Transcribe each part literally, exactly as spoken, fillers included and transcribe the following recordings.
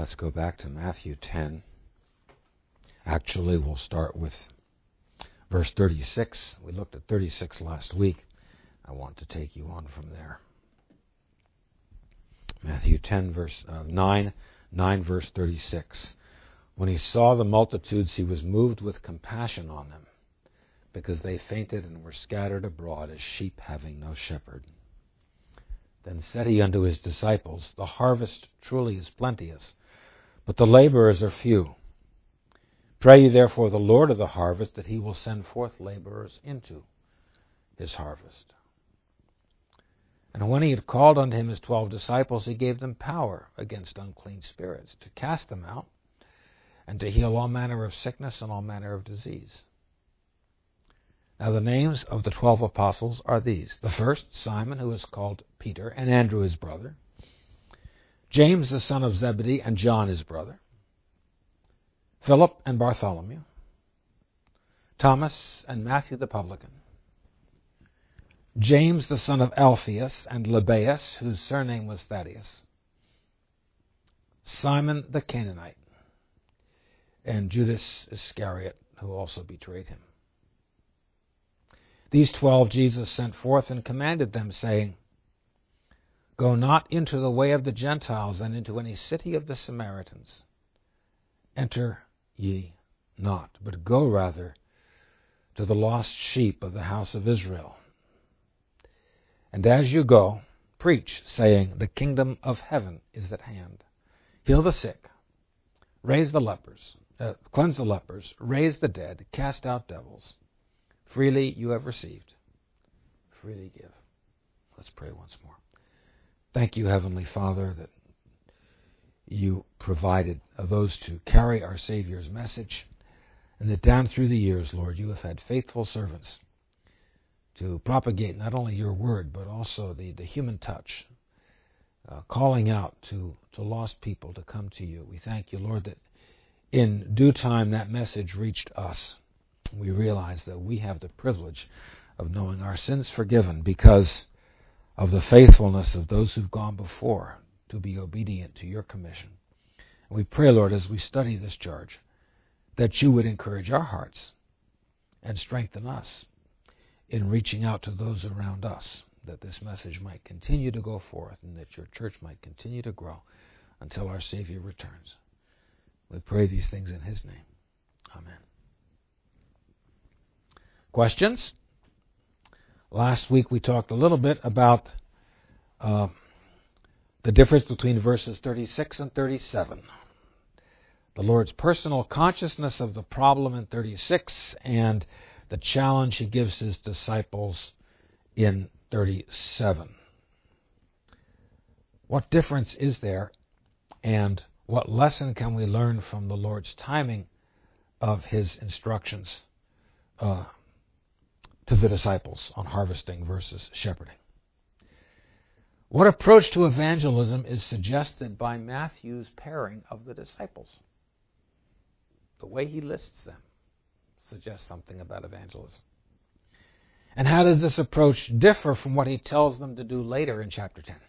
let's go back to Matthew ten. Actually, we'll start with verse thirty-six. We looked at thirty-six last week. I want to take you on from there. Matthew ten, verse uh, nine, nine, verse thirty-six. When he saw the multitudes, he was moved with compassion on them, because they fainted and were scattered abroad as sheep having no shepherd. Then said he unto his disciples, the harvest truly is plenteous, but the laborers are few. Pray ye therefore the Lord of the harvest that he will send forth laborers into his harvest. And when he had called unto him his twelve disciples, he gave them power against unclean spirits, to cast them out, and to heal all manner of sickness and all manner of disease. Now the names of the twelve apostles are these. The first, Simon, who is called Peter, and Andrew his brother, James the son of Zebedee, and John his brother, Philip and Bartholomew, Thomas and Matthew the publican, James the son of Alphaeus and Lebbaeus, whose surname was Thaddeus, Simon the Canaanite, and Judas Iscariot, who also betrayed him. These twelve Jesus sent forth and commanded them, saying, Go not into the way of the Gentiles, and into any city of the Samaritans. Enter ye not, but go rather to the lost sheep of the house of Israel. And as you go, preach, saying, The kingdom of heaven is at hand. Heal the sick, raise the lepers, uh, cleanse the lepers, raise the dead, cast out devils. Freely you have received, freely give. Let's pray once more. Thank you, Heavenly Father, that you provided those to carry our Savior's message, and that down through the years, Lord, you have had faithful servants to propagate not only your word, but also the, the human touch, uh, calling out to, to lost people to come to you. We thank you, Lord, that in due time that message reached us. We realize that we have the privilege of knowing our sins forgiven because of the faithfulness of those who've gone before to be obedient to your commission. And we pray, Lord, as we study this charge, that you would encourage our hearts and strengthen us in reaching out to those around us, that this message might continue to go forth and that your church might continue to grow until our Savior returns. We pray these things in his name. Amen. Questions? Last week we talked a little bit about uh, the difference between verses thirty-six and thirty-seven. The Lord's personal consciousness of the problem in thirty-six and the challenge he gives his disciples in thirty-seven. What difference is there, and what lesson can we learn from the Lord's timing of his instructions uh, to the disciples on harvesting versus shepherding? What approach to evangelism is suggested by Matthew's pairing of the disciples? The way he lists them suggests something about evangelism. And how does this approach differ from what he tells them to do later in chapter ten?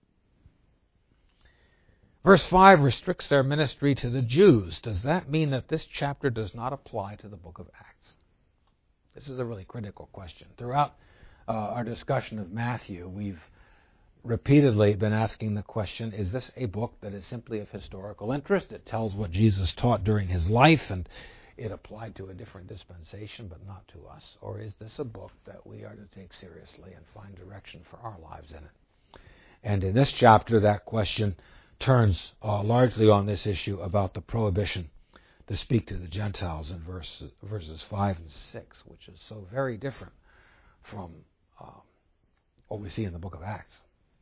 Verse five restricts their ministry to the Jews. Does that mean that this chapter does not apply to the book of Acts? This is a really critical question. Throughout uh, our discussion of Matthew, we've repeatedly been asking the question, is this a book that is simply of historical interest? It tells what Jesus taught during his life, and it applied to a different dispensation, but not to us. Or is this a book that we are to take seriously and find direction for our lives in it? And in this chapter, that question turns uh, largely on this issue about the prohibition to speak to the Gentiles in verse, verses five and six, which is so very different from uh, what we see in the book of Acts.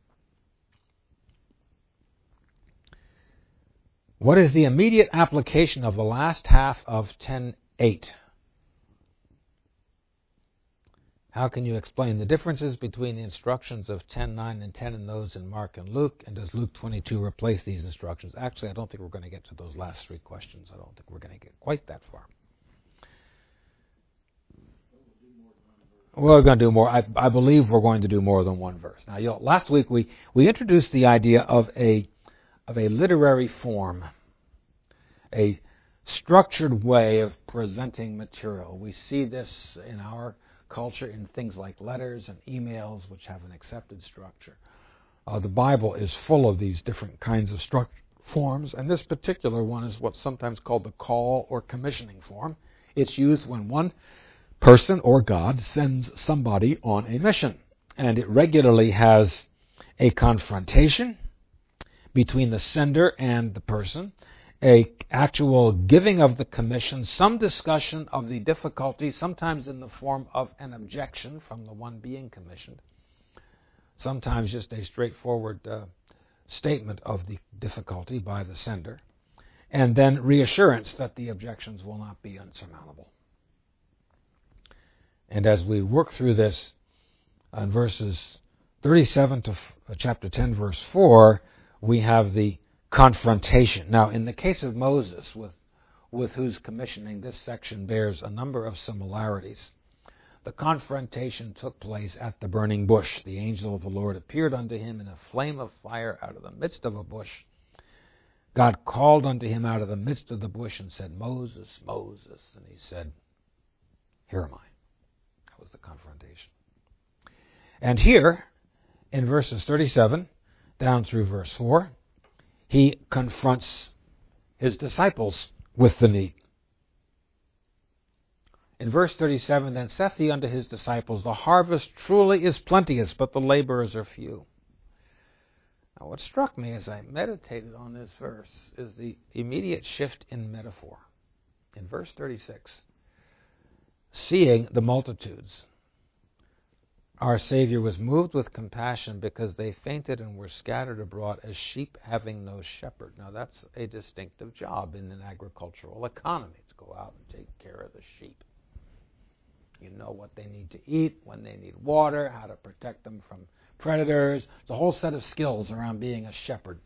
What is the immediate application of the last half of ten eight? How can you explain the differences between the instructions of ten nine and ten and those in Mark and Luke? And does Luke twenty-two replace these instructions? Actually, I don't think we're going to get to those last three questions. I don't think we're going to get quite that far. We're going to do more. I, I believe we're going to do more than one verse. Now, you'll, last week we, we introduced the idea of a of a literary form a structured way of presenting material. We see this in our culture in things like letters and emails, which have an accepted structure. Uh, the Bible is full of these different kinds of structure forms, and this particular one is what's sometimes called the call or commissioning form. It's used when one person or God sends somebody on a mission, and it regularly has a confrontation between the sender and the person, a actual giving of the commission, some discussion of the difficulty, sometimes in the form of an objection from the one being commissioned, sometimes just a straightforward uh, statement of the difficulty by the sender, and then reassurance that the objections will not be unsurmountable. And as we work through this in verses thirty-seven to f- chapter ten, verse four, we have the confrontation. Now, in the case of Moses, with, with whose commissioning this section bears a number of similarities, the confrontation took place at the burning bush. The angel of the Lord appeared unto him in a flame of fire out of the midst of a bush. God called unto him out of the midst of the bush and said, Moses, Moses. And he said, Here am I. That was the confrontation. And here, in verses thirty-seven down through verse four, he confronts his disciples with the need. In verse thirty-seven, then saith he unto his disciples, the harvest truly is plenteous, but the laborers are few. Now, what struck me as I meditated on this verse is the immediate shift in metaphor. In verse thirty-six, seeing the multitudes, our Savior was moved with compassion because they fainted and were scattered abroad as sheep having no shepherd. Now, that's a distinctive job in an agricultural economy, to go out and take care of the sheep. You know what they need to eat, when they need water, how to protect them from predators. It's a whole set of skills around being a shepherd.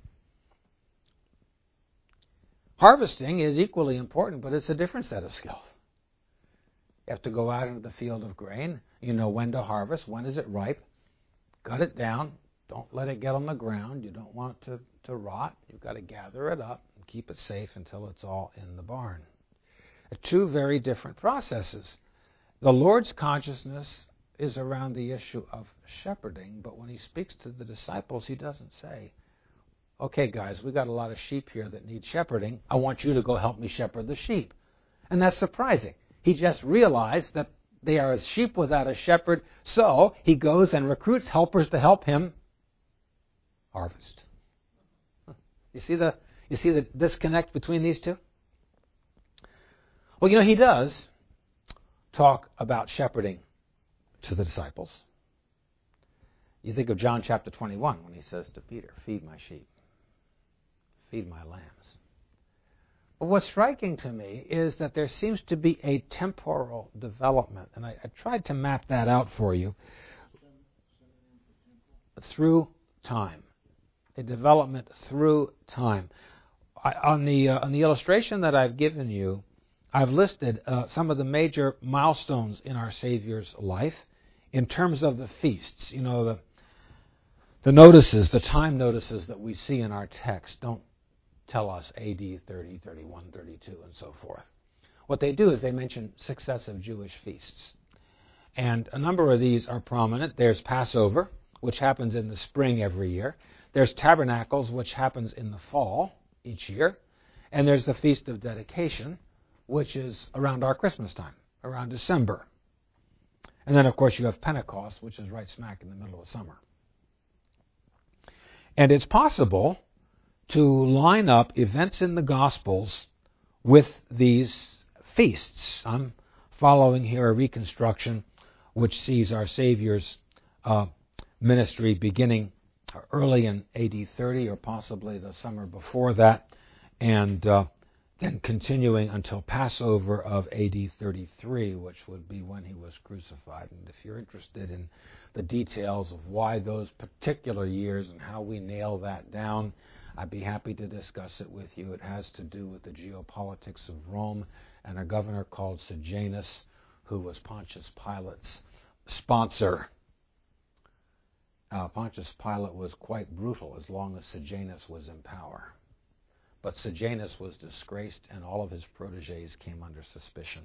Harvesting is equally important, but it's a different set of skills. You have to go out into the field of grain. You know when to harvest, when is it ripe. Cut it down. Don't let it get on the ground. You don't want it to, to rot. You've got to gather it up and keep it safe until it's all in the barn. Two very different processes. The Lord's consciousness is around the issue of shepherding, but when he speaks to the disciples, he doesn't say, okay, guys, we got a lot of sheep here that need shepherding. I want you to go help me shepherd the sheep. And that's surprising. He just realized that they are as sheep without a shepherd, so he goes and recruits helpers to help him harvest. You see the, you see the disconnect between these two? Well, you know, he does talk about shepherding to the disciples. You think of John chapter twenty-one when he says to Peter, feed my sheep, feed my lambs. But what's striking to me is that there seems to be a temporal development, and I, I tried to map that out for you, through time, a development through time. I, on the uh, on the illustration that I've given you, I've listed uh, some of the major milestones in our Savior's life in terms of the feasts. You know, the the notices, the time notices that we see in our text don't tell us A D thirty, thirty-one, thirty-two, and so forth. What they do is they mention successive Jewish feasts. And a number of these are prominent. There's Passover, which happens in the spring every year. There's Tabernacles, which happens in the fall each year. And there's the Feast of Dedication, which is around our Christmas time, around December. And then, of course, you have Pentecost, which is right smack in the middle of summer. And it's possible to line up events in the Gospels with these feasts. I'm following here a reconstruction which sees our Savior's uh, ministry beginning early in A D thirty, or possibly the summer before that, and uh, then continuing until Passover of A D thirty-three, which would be when he was crucified. And if you're interested in the details of why those particular years and how we nail that down, I'd be happy to discuss it with you. It has to do with the geopolitics of Rome and a governor called Sejanus, who was Pontius Pilate's sponsor. Uh, Pontius Pilate was quite brutal as long as Sejanus was in power. But Sejanus was disgraced, and all of his protégés came under suspicion.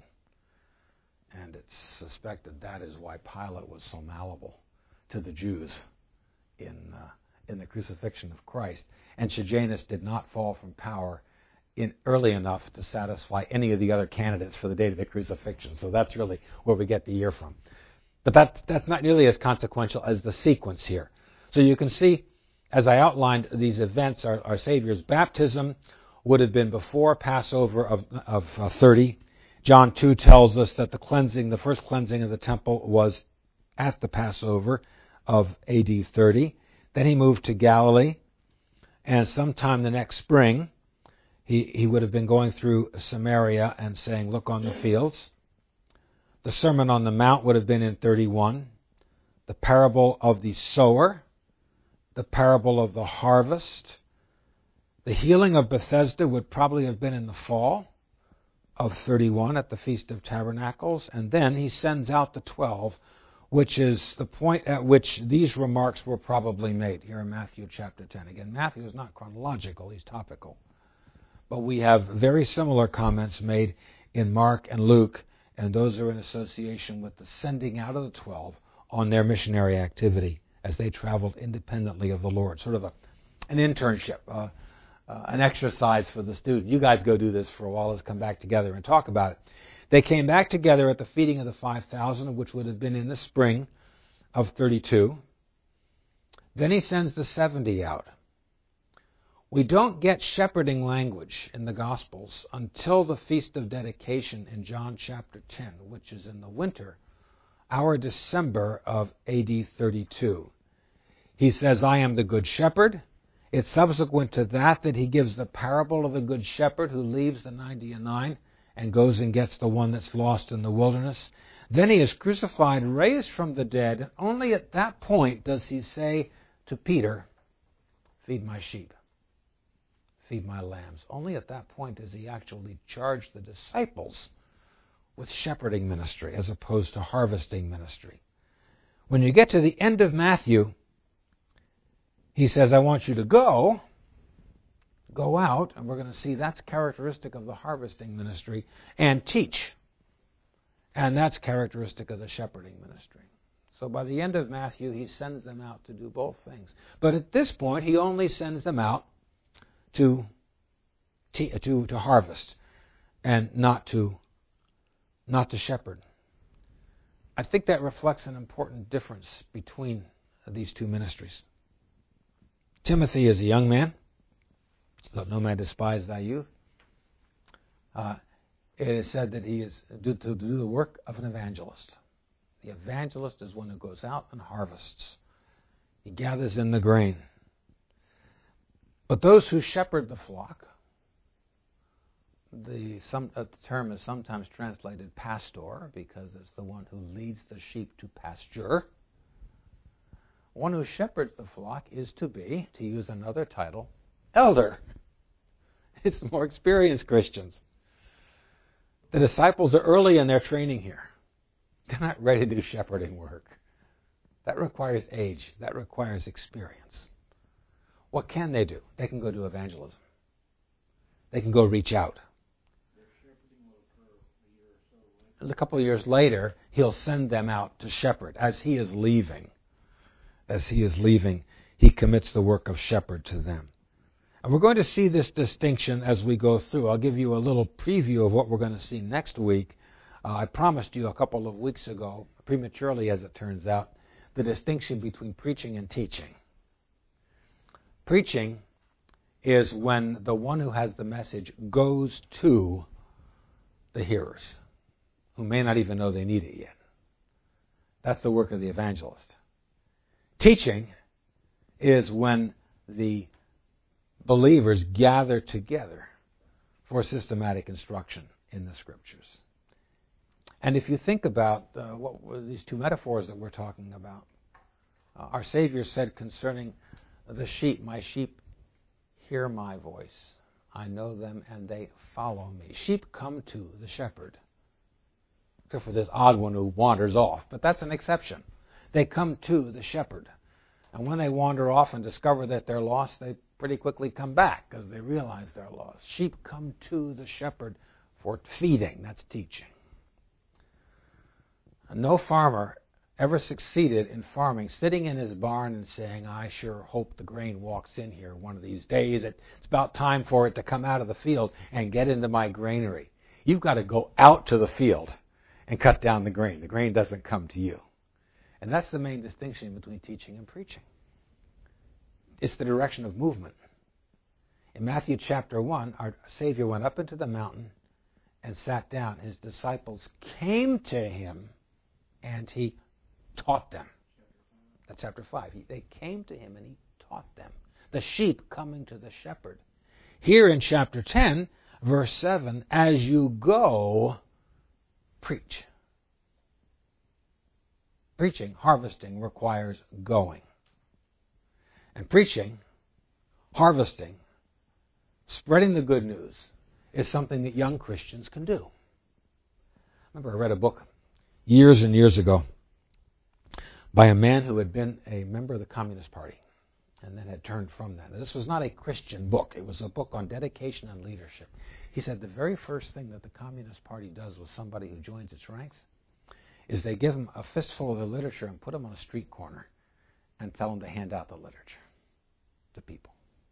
And it's suspected that is why Pilate was so malleable to the Jews in uh, in the crucifixion of Christ. And Sejanus did not fall from power in early enough to satisfy any of the other candidates for the date of the crucifixion. So that's really where we get the year from. But that, that's not nearly as consequential as the sequence here. So you can see, as I outlined these events, our, our Savior's baptism would have been before Passover of, of uh, thirty. John two tells us that the cleansing, the first cleansing of the temple was at the Passover of A D thirty. Then he moved to Galilee, and sometime the next spring, he, he would have been going through Samaria and saying, look on the fields. The Sermon on the Mount would have been in thirty-one. The parable of the sower, the parable of the harvest. The healing of Bethesda would probably have been in the fall of thirty-one at the Feast of Tabernacles. And then he sends out the twelve, which is the point at which these remarks were probably made here in Matthew chapter ten. Again, Matthew is not chronological, he's topical. But we have very similar comments made in Mark and Luke, and those are in association with the sending out of the twelve on their missionary activity as they traveled independently of the Lord. Sort of a, an internship, uh, uh, an exercise for the student. You guys go do this for a while. Let's come back together and talk about it. They came back together at the feeding of the five thousand, which would have been in the spring of thirty-two. Then he sends the seventy out. We don't get shepherding language in the Gospels until the Feast of Dedication in John chapter ten, which is in the winter, our December of A D thirty-two. He says, I am the good shepherd. It's subsequent to that that he gives the parable of the good shepherd who leaves the ninety and nine and goes and gets the one that's lost in the wilderness. Then he is crucified, raised from the dead, and only at that point does he say to Peter, feed my sheep, feed my lambs. Only at that point does he actually charge the disciples with shepherding ministry as opposed to harvesting ministry. When you get to the end of Matthew, he says, I want you to go, go out, and we're going to see that's characteristic of the harvesting ministry, and teach. And that's characteristic of the shepherding ministry. So by the end of Matthew, he sends them out to do both things. But at this point, he only sends them out to, te- to, to harvest and not to, not to shepherd. I think that reflects an important difference between these two ministries. Timothy is a young man. Let no man despise thy youth. Uh, it is said that he is to do the work of an evangelist. The evangelist is one who goes out and harvests. He gathers in the grain. But those who shepherd the flock, the, some, uh, the term is sometimes translated pastor because it's the one who leads the sheep to pasture. One who shepherds the flock is to be, to use another title, elder. It's the more experienced Christians. The disciples are early in their training here. They're not ready to do shepherding work. That requires age. That requires experience. What can they do? They can go do evangelism. They can go reach out. A couple of years later, he'll send them out to shepherd as he is leaving. As he is leaving, he commits the work of shepherd to them. And we're going to see this distinction as we go through. I'll give you a little preview of what we're going to see next week. Uh, I promised you a couple of weeks ago, prematurely as it turns out, the distinction between preaching and teaching. Preaching is when the one who has the message goes to the hearers, who may not even know they need it yet. That's the work of the evangelist. Teaching is when the believers gather together for systematic instruction in the Scriptures. And if you think about uh, what were these two metaphors that we're talking about, uh, our Savior said concerning the sheep, my sheep hear my voice. I know them and they follow me. Sheep come to the shepherd, except for this odd one who wanders off, but that's an exception. They come to the shepherd. And when they wander off and discover that they're lost, they pretty quickly come back because they realize they're lost. Sheep come to the shepherd for feeding. That's teaching. No farmer ever succeeded in farming, sitting in his barn and saying, I sure hope the grain walks in here one of these days. It's about time for it to come out of the field and get into my granary. You've got to go out to the field and cut down the grain. The grain doesn't come to you. And that's the main distinction between teaching and preaching. It's the direction of movement. In Matthew chapter one, our Savior went up into the mountain and sat down. His disciples came to him and he taught them. That's chapter five. He, they came to him and he taught them. The sheep coming to the shepherd. Here in chapter ten, verse seven, as you go, preach. Preaching, harvesting, requires going. And preaching, harvesting, spreading the good news is something that young Christians can do. I remember I read a book years and years ago by a man who had been a member of the Communist Party and then had turned from that. Now, this was not a Christian book. It was a book on dedication and leadership. He said the very first thing that the Communist Party does with somebody who joins its ranks is they give them a fistful of the literature and put them on a street corner and tell them to hand out the literature to people.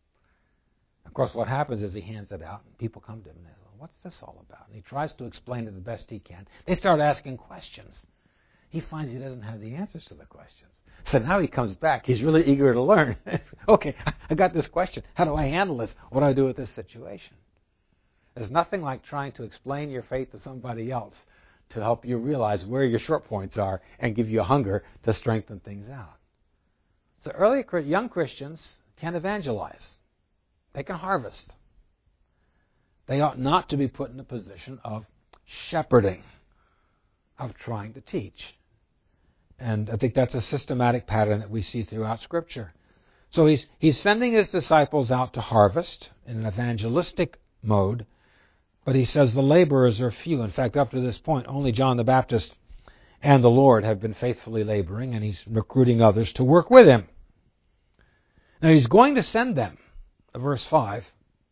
Of course, what happens is he hands it out and people come to him and they say, what's this all about? And he tries to explain it the best he can. They start asking questions. He finds he doesn't have the answers to the questions. So now he comes back. He's really eager to learn. Okay, I got this question. How do I handle this? What do I do with this situation? There's nothing like trying to explain your faith to somebody else to help you realize where your short points are and give you a hunger to strengthen things out. So early young Christians can evangelize. They can harvest. They ought not to be put in a position of shepherding, of trying to teach. And I think that's a systematic pattern that we see throughout Scripture. So he's he's sending his disciples out to harvest in an evangelistic mode, but he says the laborers are few. In fact, up to this point, only John the Baptist and the Lord have been faithfully laboring, and he's recruiting others to work with him. Now he's going to send them, verse five,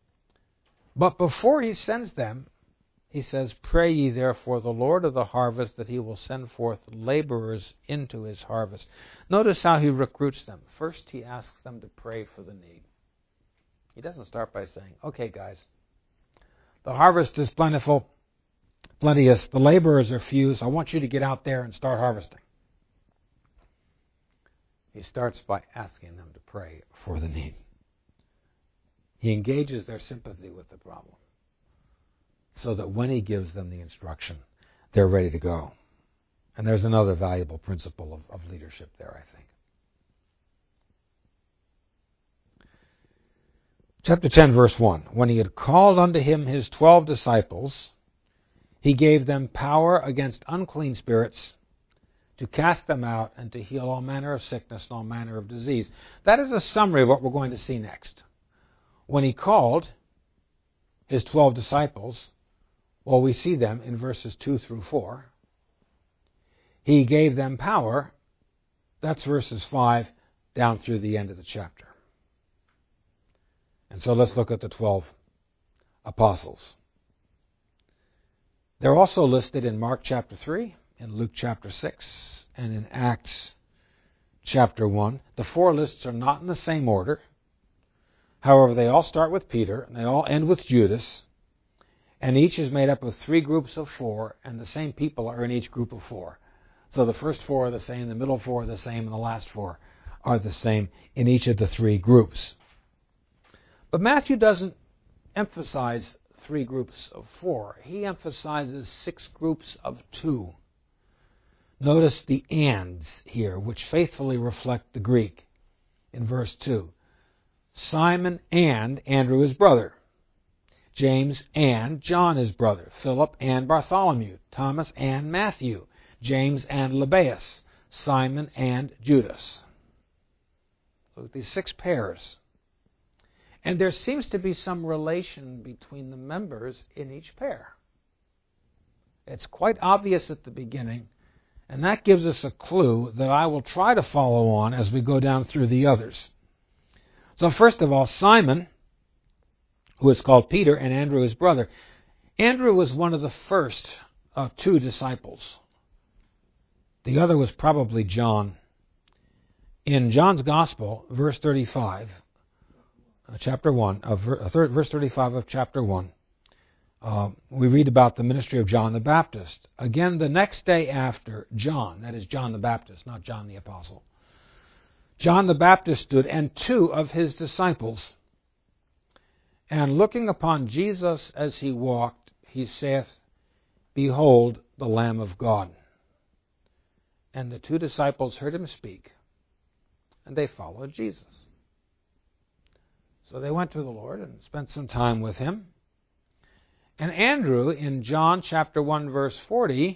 but before he sends them, he says, pray ye therefore the Lord of the harvest that he will send forth laborers into his harvest. Notice how he recruits them. First, he asks them to pray for the need. He doesn't start by saying, okay, guys, the harvest is plentiful, plenteous. The laborers are few, so I want you to get out there and start harvesting. He starts by asking them to pray for the need. He engages their sympathy with the problem, so that when he gives them the instruction, they're ready to go. And there's another valuable principle of, of leadership there, I think. Chapter ten, verse one. When he had called unto him his twelve disciples, he gave them power against unclean spirits to cast them out and to heal all manner of sickness and all manner of disease. That is a summary of what we're going to see next. When he called his twelve disciples, well, we see them in verses two through four. He gave them power. That's verses five down through the end of the chapter. And so let's look at the twelve apostles. They're also listed in Mark chapter three, in Luke chapter six, and in Acts chapter one. The four lists are not in the same order. However, they all start with Peter, and they all end with Judas. And each is made up of three groups of four, and the same people are in each group of four. So the first four are the same, the middle four are the same, and the last four are the same in each of the three groups. But Matthew doesn't emphasize three groups of four. He emphasizes six groups of two. Notice the ands here, which faithfully reflect the Greek in verse two. Simon and Andrew his brother. James and John his brother, Philip and Bartholomew, Thomas and Matthew, James and Lebbaeus, Simon and Judas. Look at these six pairs. And there seems to be some relation between the members in each pair. It's quite obvious at the beginning, and that gives us a clue that I will try to follow on as we go down through the others. So first of all, Simon, who is called Peter, and Andrew his brother. Andrew was one of the first of two disciples. The other was probably John. In John's Gospel, verse thirty-five, uh, chapter one, of verse thirty-five of chapter one, uh, we read about the ministry of John the Baptist. Again, the next day after John, that is John the Baptist, not John the Apostle, John the Baptist stood, and two of his disciples, and looking upon Jesus as he walked, he saith, Behold the Lamb of God. And the two disciples heard him speak, and they followed Jesus. So they went to the Lord and spent some time with him. And Andrew, in John chapter one, verse forty,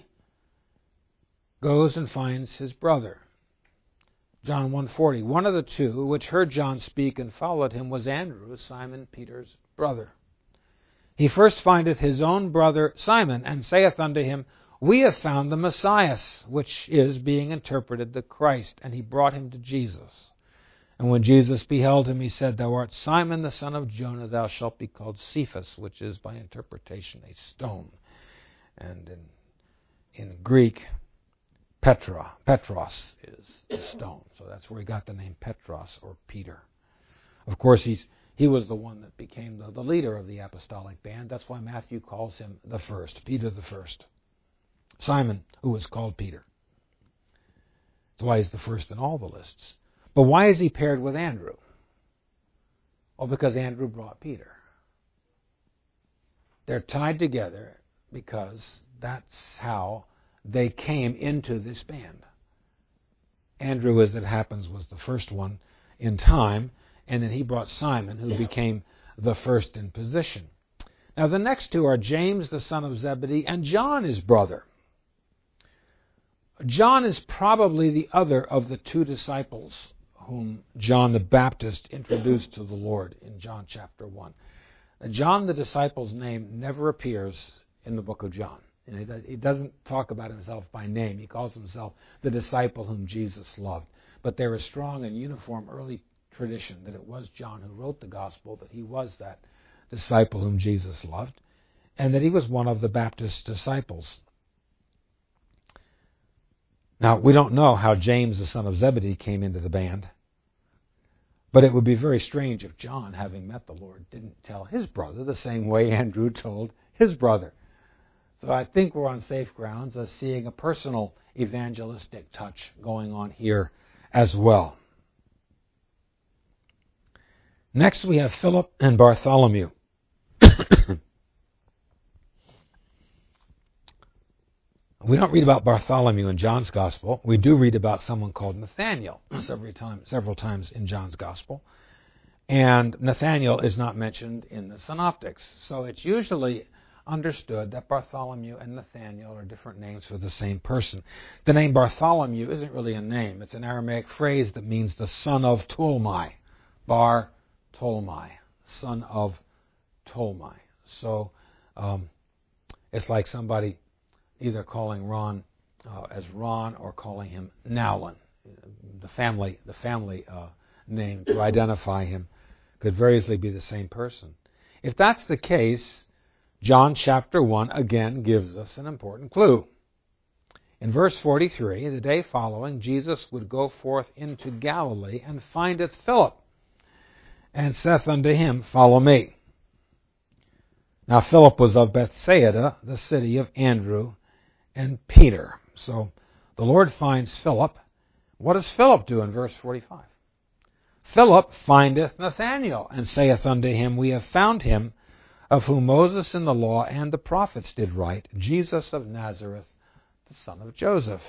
goes and finds his brother. John one forty, one of the two which heard John speak and followed him was Andrew, Simon Peter's brother. He first findeth his own brother Simon, and saith unto him, We have found the Messiah, which is, being interpreted, the Christ. And he brought him to Jesus. And when Jesus beheld him, he said, Thou art Simon the son of Jonah, thou shalt be called Cephas, which is by interpretation a stone. And in, in Greek, Petra, Petros is a stone. So that's where he got the name Petros, or Peter. Of course, he's he was the one that became the, the leader of the apostolic band. That's why Matthew calls him the first, Peter the first. Simon, who was called Peter. That's why he's the first in all the lists. But why is he paired with Andrew? Well, because Andrew brought Peter. They're tied together because that's how they came into this band. Andrew, as it happens, was the first one in time, and then he brought Simon, who became the first in position. Now, the next two are James, the son of Zebedee, and John, his brother. John is probably the other of the two disciples whom John the Baptist introduced to the Lord in John chapter one. John the disciple's name never appears in the book of John. He doesn't talk about himself by name. He calls himself the disciple whom Jesus loved. But there is strong and uniform early tradition that it was John who wrote the gospel, that he was that disciple whom Jesus loved, and that he was one of the Baptist disciples. Now, we don't know how James, the son of Zebedee, came into the band, but it would be very strange if John, having met the Lord, didn't tell his brother the same way Andrew told his brother. So I think we're on safe grounds of seeing a personal evangelistic touch going on here as well. Next we have Philip and Bartholomew. We don't read about Bartholomew in John's Gospel. We do read about someone called Nathanael several times, several times in John's Gospel. And Nathanael is not mentioned in the Synoptics. So it's usually understood that Bartholomew and Nathanael are different names for the same person. The name Bartholomew isn't really a name. It's an Aramaic phrase that means the son of Tolmai. Bar Tolmai, son of Tolmai. So um, it's like somebody either calling Ron uh, as Ron or calling him Nowlin. The family, the family uh, name to identify him could very easily be the same person. If that's the case, John chapter one again gives us an important clue. In verse forty-three, the day following, Jesus would go forth into Galilee and findeth Philip, and saith unto him, Follow me. Now Philip was of Bethsaida, the city of Andrew and Peter. So the Lord finds Philip. What does Philip do in verse forty-five? Philip findeth Nathanael, and saith unto him, We have found him, of whom Moses in the law and the prophets did write, Jesus of Nazareth, the son of Joseph.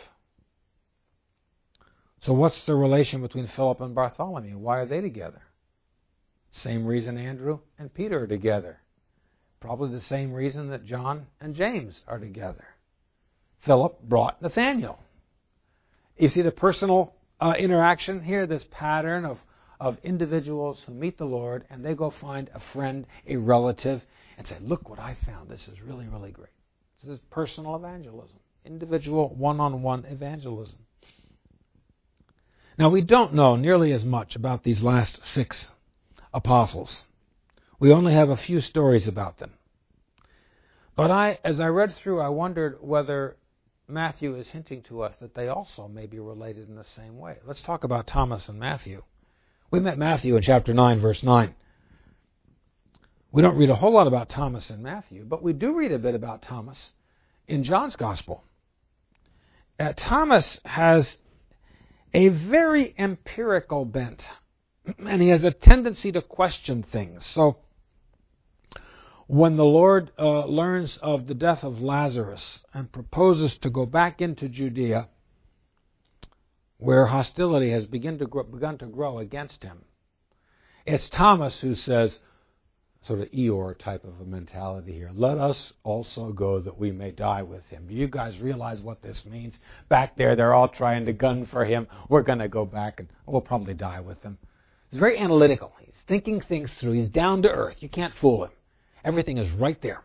So what's the relation between Philip and Bartholomew? Why are they together? Same reason Andrew and Peter are together. Probably the same reason that John and James are together. Philip brought Nathanael. You see the personal uh, interaction here, this pattern of, of individuals who meet the Lord and they go find a friend, a relative, and say, look what I found. This is really, really great. This is personal evangelism, individual one-on-one evangelism. Now, we don't know nearly as much about these last six apostles. We only have a few stories about them. But I, as I read through, I wondered whether Matthew is hinting to us that they also may be related in the same way. Let's talk about Thomas and Matthew. We met Matthew in chapter nine, verse nine. We don't read a whole lot about Thomas in Matthew, but we do read a bit about Thomas in John's Gospel. Uh, Thomas has a very empirical bent, and he has a tendency to question things. So, when the Lord uh, learns of the death of Lazarus and proposes to go back into Judea, where hostility has begun to grow, begun to grow against him, it's Thomas who says, sort of Eeyore type of a mentality here, let us also go that we may die with him. Do you guys realize what this means? Back there, they're all trying to gun for him. We're going to go back and we'll probably die with him. He's very analytical. He's thinking things through. He's down to earth. You can't fool him. Everything is right there.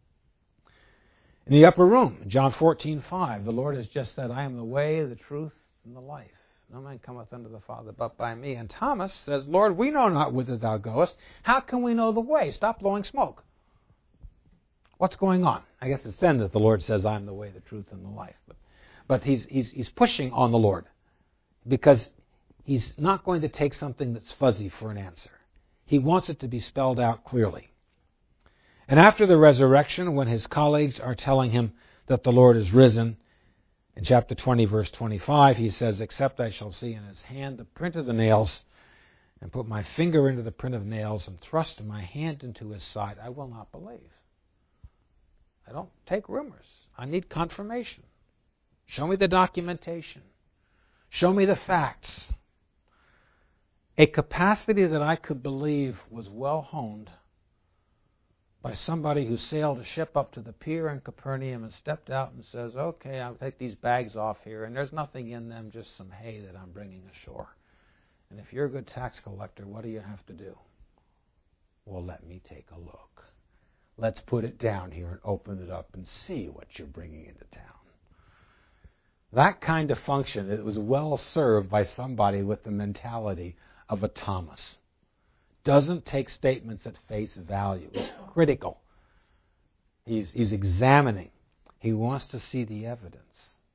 In the upper room, John fourteen five, the Lord has just said, I am the way, the truth, and the life. No man cometh unto the Father but by me. And Thomas says, Lord, we know not whither thou goest. How can we know the way? Stop blowing smoke. What's going on? I guess it's then that the Lord says, I am the way, the truth, and the life. But, but he's, he's, he's pushing on the Lord because he's not going to take something that's fuzzy for an answer. He wants it to be spelled out clearly. And after the resurrection, when his colleagues are telling him that the Lord is risen, in chapter twenty, verse twenty-five, he says, except I shall see in his hand the print of the nails, and put my finger into the print of nails, and thrust my hand into his side, I will not believe. I don't take rumors. I need confirmation. Show me the documentation. Show me the facts. A capacity that I could believe was well honed by somebody who sailed a ship up to the pier in Capernaum and stepped out and says, okay, I'll take these bags off here, and there's nothing in them, just some hay that I'm bringing ashore. And if you're a good tax collector, what do you have to do? Well, let me take a look. Let's put it down here and open it up and see what you're bringing into town. That kind of function, it was well served by somebody with the mentality of a Thomas. Doesn't take statements at face value. He's critical. He's, he's examining. He wants to see the evidence.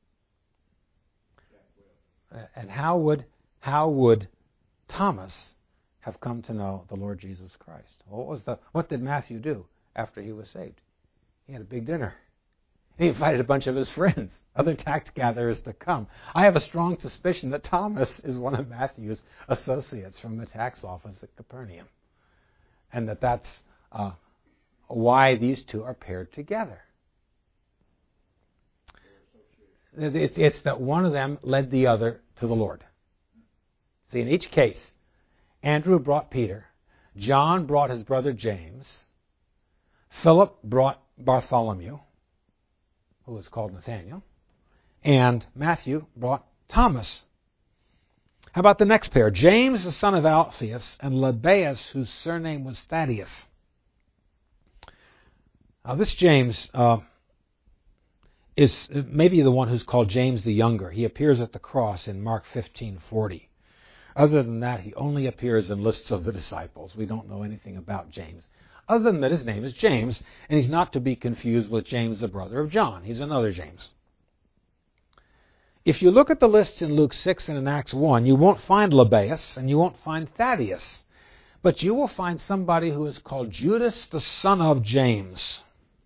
And how would, how would Thomas have come to know the Lord Jesus Christ? What was the, what did Matthew do after he was saved? He had a big dinner. He invited a bunch of his friends, other tax gatherers, to come. I have a strong suspicion that Thomas is one of Matthew's associates from the tax office at Capernaum, and that that's uh, why these two are paired together. It's, it's that one of them led the other to the Lord. See, in each case, Andrew brought Peter, John brought his brother James, Philip brought Bartholomew, who was called Nathaniel, and Matthew brought Thomas. How about the next pair? James, the son of Alphaeus, and Lebbaeus, whose surname was Thaddeus. Now, this James uh, is maybe the one who's called James the Younger. He appears at the cross in Mark fifteen forty. Other than that, he only appears in lists of the disciples. We don't know anything about James. Other than that, his name is James, and he's not to be confused with James, the brother of John. He's another James. If you look at the lists in Luke six and in Acts one, you won't find Lebbaeus and you won't find Thaddeus, but you will find somebody who is called Judas, the son of James.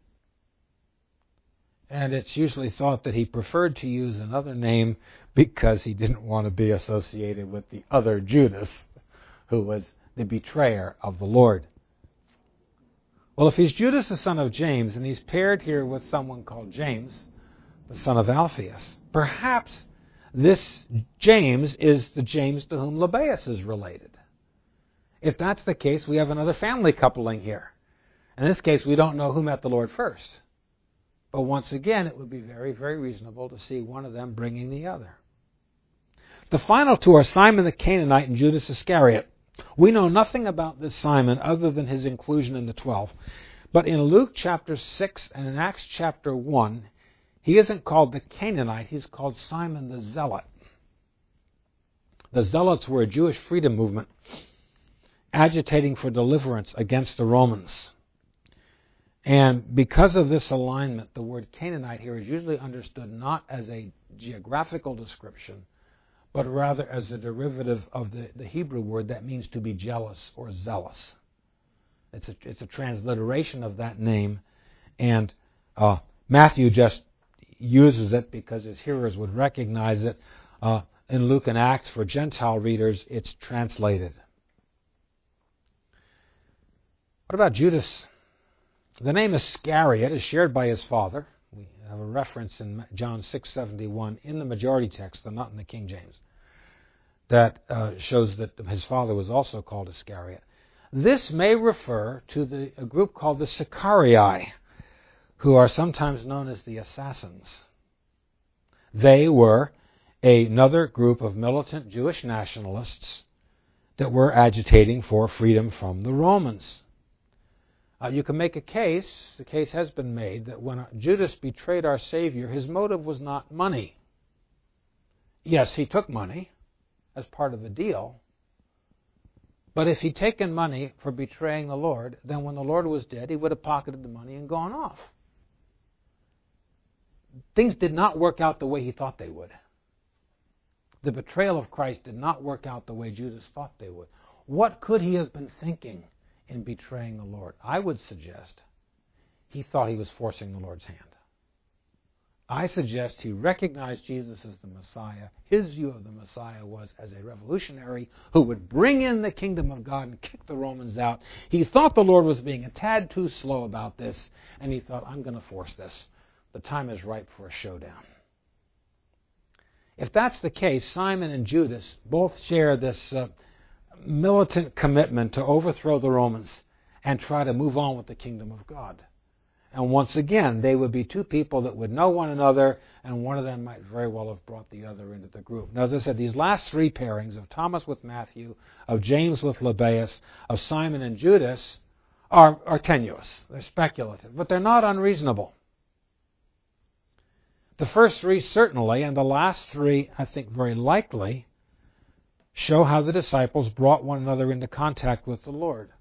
And it's usually thought that he preferred to use another name because he didn't want to be associated with the other Judas, who was the betrayer of the Lord. Well, if he's Judas, the son of James, and he's paired here with someone called James, the son of Alphaeus, perhaps this James is the James to whom Lebbaeus is related. If that's the case, we have another family coupling here. In this case, we don't know who met the Lord first. But once again, it would be very, very reasonable to see one of them bringing the other. The final two are Simon the Canaanite and Judas Iscariot. We know nothing about this Simon other than his inclusion in the twelve. But in Luke chapter six and in Acts chapter one, he isn't called the Canaanite, he's called Simon the Zealot. The Zealots were a Jewish freedom movement agitating for deliverance against the Romans. And because of this alignment, the word Canaanite here is usually understood not as a geographical description, but rather as a derivative of the, the Hebrew word that means to be jealous or zealous. It's a, it's a transliteration of that name, and uh, Matthew just uses it because his hearers would recognize it. Uh, in Luke and Acts, for Gentile readers, it's translated. What about Judas? The name Iscariot is shared by his father. We have a reference in John six seventy-one in the majority text, though not in the King James, that uh, shows that his father was also called Iscariot. This may refer to the, a group called the Sicarii, who are sometimes known as the assassins. They were another group of militant Jewish nationalists that were agitating for freedom from the Romans. Uh, you can make a case, the case has been made, that when Judas betrayed our Savior, his motive was not money. Yes, he took money as part of the deal, but if he'd taken money for betraying the Lord, then when the Lord was dead, he would have pocketed the money and gone off. Things did not work out the way he thought they would. The betrayal of Christ did not work out the way Judas thought they would. What could he have been thinking in betraying the Lord? I would suggest he thought he was forcing the Lord's hand. I suggest he recognized Jesus as the Messiah. His view of the Messiah was as a revolutionary who would bring in the kingdom of God and kick the Romans out. He thought the Lord was being a tad too slow about this, and he thought, I'm going to force this. The time is ripe for a showdown. If that's the case, Simon and Judas both share this uh, militant commitment to overthrow the Romans and try to move on with the kingdom of God. And once again, they would be two people that would know one another, and one of them might very well have brought the other into the group. Now, as I said, these last three pairings of Thomas with Matthew, of James with Lebbaeus, of Simon and Judas are, are tenuous. They're speculative, but they're not unreasonable. The first three certainly, and the last three, I think very likely, show how the disciples brought one another into contact with the Lord.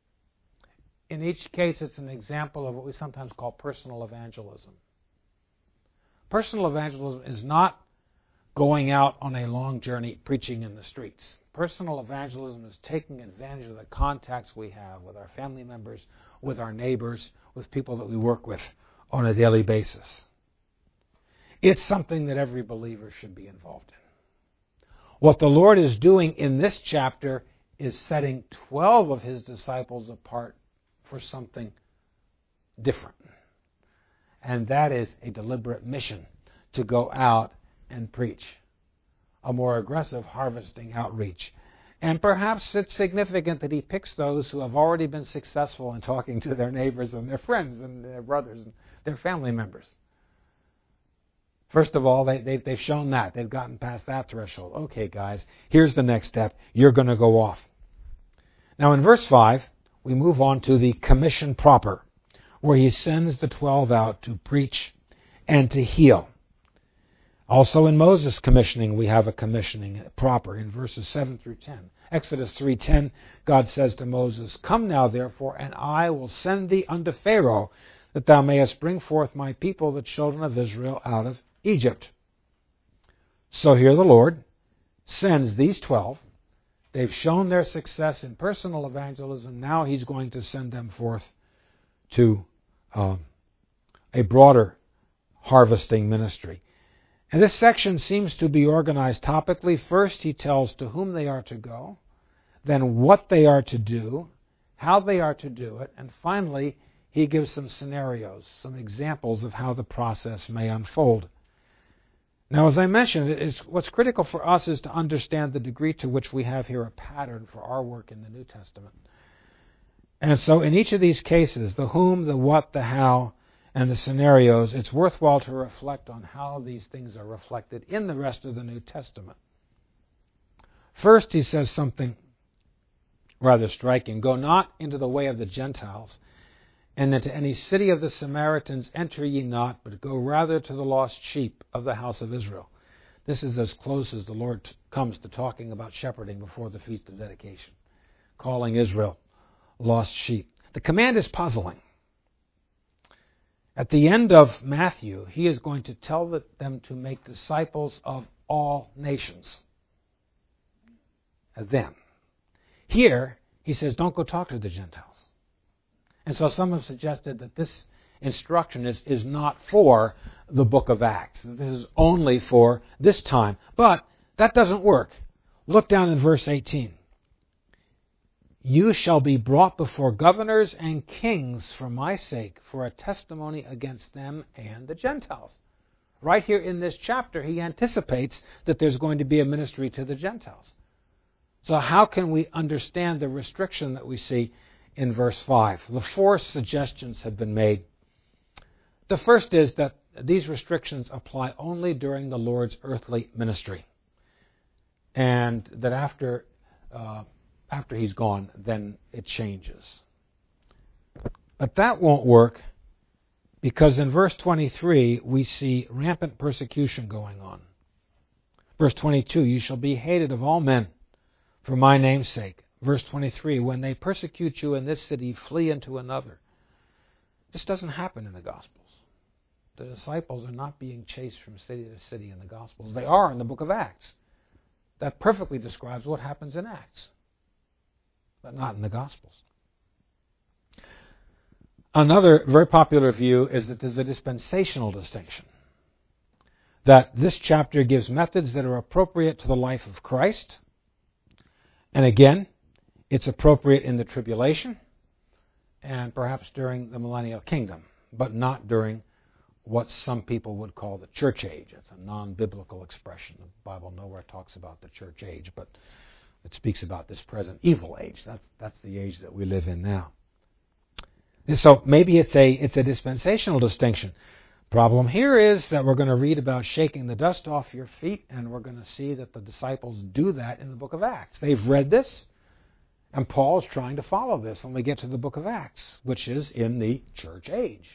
In each case, it's an example of what we sometimes call personal evangelism. Personal evangelism is not going out on a long journey preaching in the streets. Personal evangelism is taking advantage of the contacts we have with our family members, with our neighbors, with people that we work with on a daily basis. It's something that every believer should be involved in. What the Lord is doing in this chapter is setting twelve of his disciples apart for something different. And that is a deliberate mission to go out and preach. A more aggressive harvesting outreach. And perhaps it's significant that he picks those who have already been successful in talking to their neighbors and their friends and their brothers and their family members. First of all, they, they, they've shown that. They've gotten past that threshold. Okay, guys, here's the next step. You're going to go off. Now, in verse five, we move on to the commission proper, where he sends the twelve out to preach and to heal. Also in Moses' commissioning, we have a commissioning proper in verses seven through ten. Exodus three ten, God says to Moses, Come now, therefore, and I will send thee unto Pharaoh, that thou mayest bring forth my people, the children of Israel, out of Egypt. So here the Lord sends these twelve. They've shown their success in personal evangelism. Now he's going to send them forth to uh, a broader harvesting ministry. And this section seems to be organized topically. First, he tells to whom they are to go, then what they are to do, how they are to do it, and finally, he gives some scenarios, some examples of how the process may unfold. Now, as I mentioned, it's, what's critical for us is to understand the degree to which we have here a pattern for our work in the New Testament. And so in each of these cases, the whom, the what, the how, and the scenarios, it's worthwhile to reflect on how these things are reflected in the rest of the New Testament. First, he says something rather striking. Go not into the way of the Gentiles, and into any city of the Samaritans enter ye not, but go rather to the lost sheep of the house of Israel. This is as close as the Lord t- comes to talking about shepherding before the Feast of Dedication. calling Israel lost sheep. The command is puzzling. At the end of Matthew, he is going to tell them to make disciples of all nations. And then, here, he says, don't go talk to the Gentiles. And so some have suggested that this instruction is, is not for the book of Acts. This is only for this time. But that doesn't work. Look down in verse eighteen. You shall be brought before governors and kings for my sake, for a testimony against them and the Gentiles. Right here in this chapter, he anticipates that there's going to be a ministry to the Gentiles. So how can we understand the restriction that we see in verse five? The four suggestions have been made. The first is that these restrictions apply only during the Lord's earthly ministry, and that after uh, after he's gone, then it changes. But that won't work, because in verse twenty-three we see rampant persecution going on. Verse twenty-two, you shall be hated of all men for my name's sake. Verse twenty-three, when they persecute you in this city, flee into another. This doesn't happen in the Gospels. The disciples are not being chased from city to city in the Gospels. They are in the book of Acts. That perfectly describes what happens in Acts, but not in the Gospels. Another very popular view is that there's a dispensational distinction. That this chapter gives methods that are appropriate to the life of Christ. And again, it's appropriate in the tribulation and perhaps during the millennial kingdom, but not during what some people would call the church age. It's a non-biblical expression. The Bible nowhere talks about the church age, but it speaks about this present evil age. That's that's the age that we live in now. And so maybe it's a it's a dispensational distinction. Problem here is that we're going to read about shaking the dust off your feet, and we're going to see that the disciples do that in the book of Acts. They've read this, and Paul's trying to follow this when we get to the book of Acts, which is in the church age.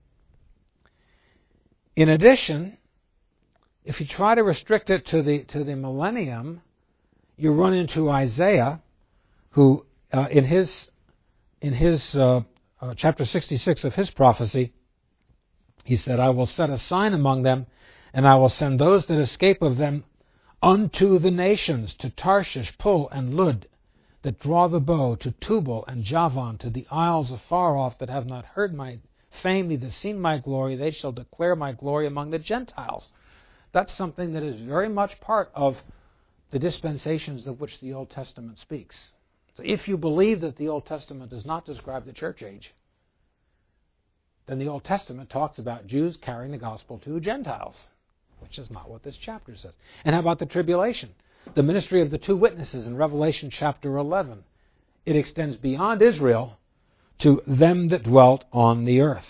In addition, if you try to restrict it to the to the millennium, you run into Isaiah, who uh, in his in his uh, uh, chapter sixty-six of his prophecy, he said, I will set a sign among them, and I will send those that escape of them unto the nations, to Tarshish, Pul, and Lud, that draw the bow, to Tubal and Javan, to the isles afar off, that have not heard my fame, neither seen my glory. They shall declare my glory among the Gentiles. That's something that is very much part of the dispensations of which the Old Testament speaks. So if you believe that the Old Testament does not describe the church age, then the Old Testament talks about Jews carrying the gospel to Gentiles, which is not what this chapter says. And how about the tribulation? The ministry of the two witnesses in Revelation chapter eleven. It extends beyond Israel to them that dwelt on the earth.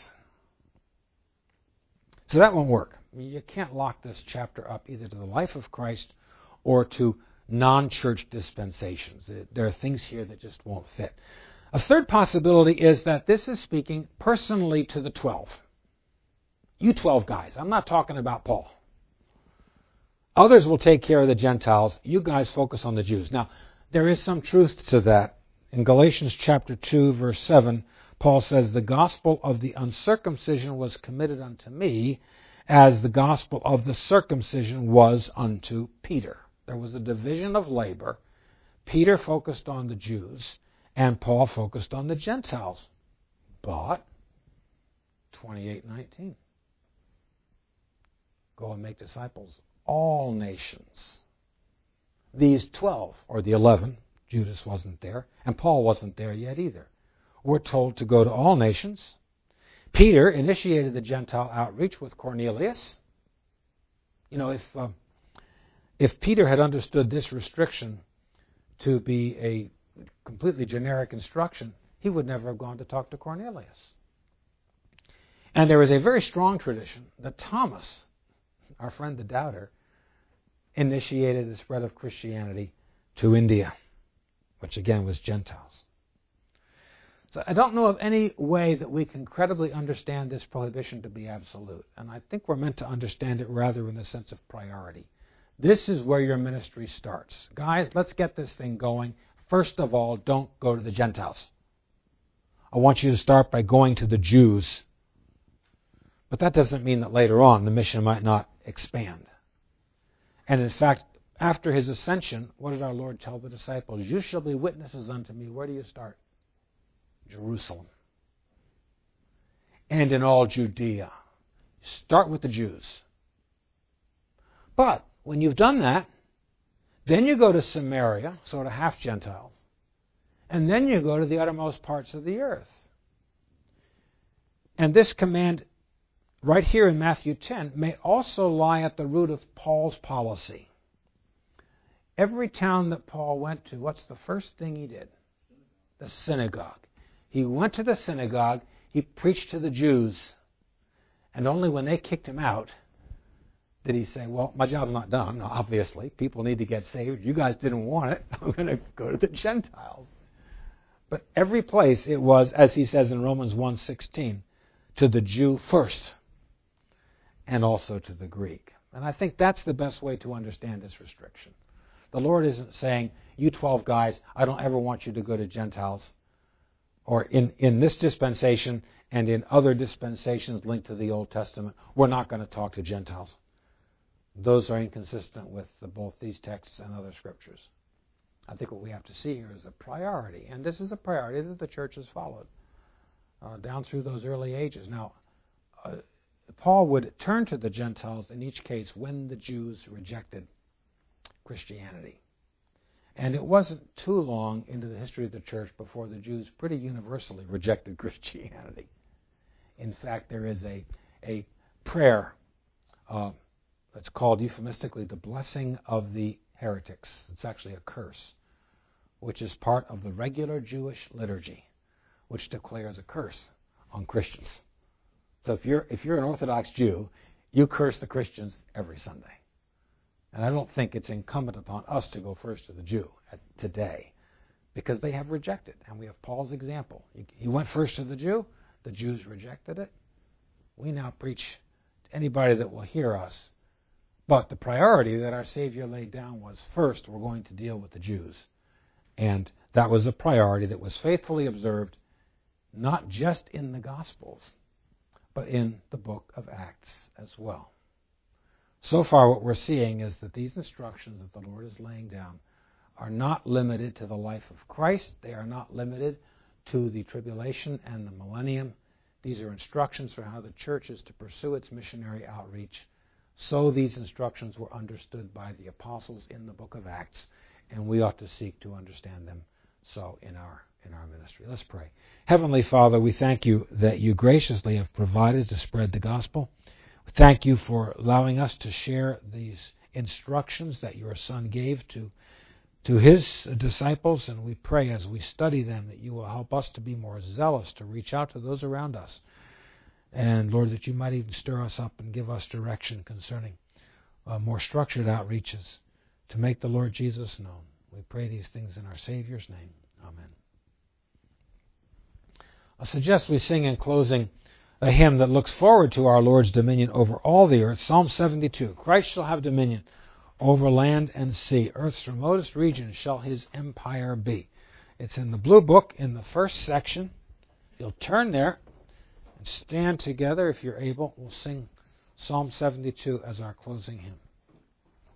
So that won't work. You can't lock this chapter up either to the life of Christ or to non-church dispensations. There are things here that just won't fit. A third possibility is that this is speaking personally to the twelve. You twelve guys. I'm not talking about Paul. Others will take care of the Gentiles. You guys focus on the Jews. Now, there is some truth to that. In Galatians chapter two, verse seven, Paul says, the gospel of the uncircumcision was committed unto me, as the gospel of the circumcision was unto Peter. There was a division of labor. Peter focused on the Jews, and Paul focused on the Gentiles. But, twenty-eight nineteen, go and make disciples, all nations. These twelve, or the eleven, Judas wasn't there, and Paul wasn't there yet either, we're told to go to all nations. Peter initiated the Gentile outreach with Cornelius. You know, if uh, if Peter had understood this restriction to be a completely generic instruction, he would never have gone to talk to Cornelius. And there is a very strong tradition that Thomas, our friend the doubter, initiated the spread of Christianity to India, which again was Gentiles. So I don't know of any way that we can credibly understand this prohibition to be absolute. And I think we're meant to understand it rather in the sense of priority. This is where your ministry starts. Guys, let's get this thing going. first of all, don't go to the Gentiles. I want you to start by going to the Jews. But that doesn't mean that later on the mission might not expand. And in fact, after his ascension, what did our Lord tell the disciples? You shall be witnesses unto me. Where do you start? Jerusalem. And in all Judea. Start with the Jews. But when you've done that, then you go to Samaria, sort of half Gentiles. And then you go to the uttermost parts of the earth. And this command right here in Matthew ten may also lie at the root of Paul's policy. Every town that Paul went to, what's the first thing he did? The synagogue. He went to the synagogue, he preached to the Jews, and only when they kicked him out did he say, well, my job's not done, obviously. People need to get saved. You guys didn't want it. I'm going to go to the Gentiles. But every place it was, as he says in Romans one sixteen, to the Jew first, and also to the Greek. And I think that's the best way to understand this restriction. The Lord isn't saying, you twelve guys, I don't ever want you to go to Gentiles. Or in, in this dispensation and in other dispensations linked to the Old Testament, we're not going to talk to Gentiles. Those are inconsistent with the, both these texts and other scriptures. I think what we have to see here is a priority. And this is a priority that the church has followed uh, down through those early ages. Now, uh, Paul would turn to the Gentiles in each case when the Jews rejected Christianity. And it wasn't too long into the history of the church before the Jews pretty universally rejected Christianity. In fact, there is a, a prayer uh, that's called euphemistically the blessing of the heretics. It's actually a curse, which is part of the regular Jewish liturgy, which declares a curse on Christians. So if you're if you're an Orthodox Jew, you curse the Christians every Sunday. And I don't think it's incumbent upon us to go first to the Jew at, today, because they have rejected. And we have Paul's example. He, he went first to the Jew. The Jews rejected it. We now preach to anybody that will hear us. But the priority that our Savior laid down was, first, we're going to deal with the Jews. And that was a priority that was faithfully observed, not just in the Gospels, but in the book of Acts as well. So far what we're seeing is that these instructions that the Lord is laying down are not limited to the life of Christ. They are not limited to the tribulation and the millennium. These are instructions for how the church is to pursue its missionary outreach. So these instructions were understood by the apostles in the book of Acts, and we ought to seek to understand them so in our in our ministry. Let's pray. Heavenly Father, we thank you that you graciously have provided to spread the gospel. We thank you for allowing us to share these instructions that your Son gave to, to his disciples, and we pray as we study them that you will help us to be more zealous to reach out to those around us. And Lord, that you might even stir us up and give us direction concerning uh, more structured outreaches to make the Lord Jesus known. We pray these things in our Savior's name. Amen. I suggest we sing in closing a hymn that looks forward to our Lord's dominion over all the earth, Psalm seventy-two. Christ shall have dominion over land and sea. Earth's remotest region shall his empire be. It's in the blue book in the first section. You'll turn there and stand together if you're able. We'll sing Psalm seventy-two as our closing hymn.